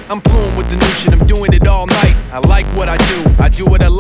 I'm fluent with the new shit, I'm doing it all night. I like what I do it a lot.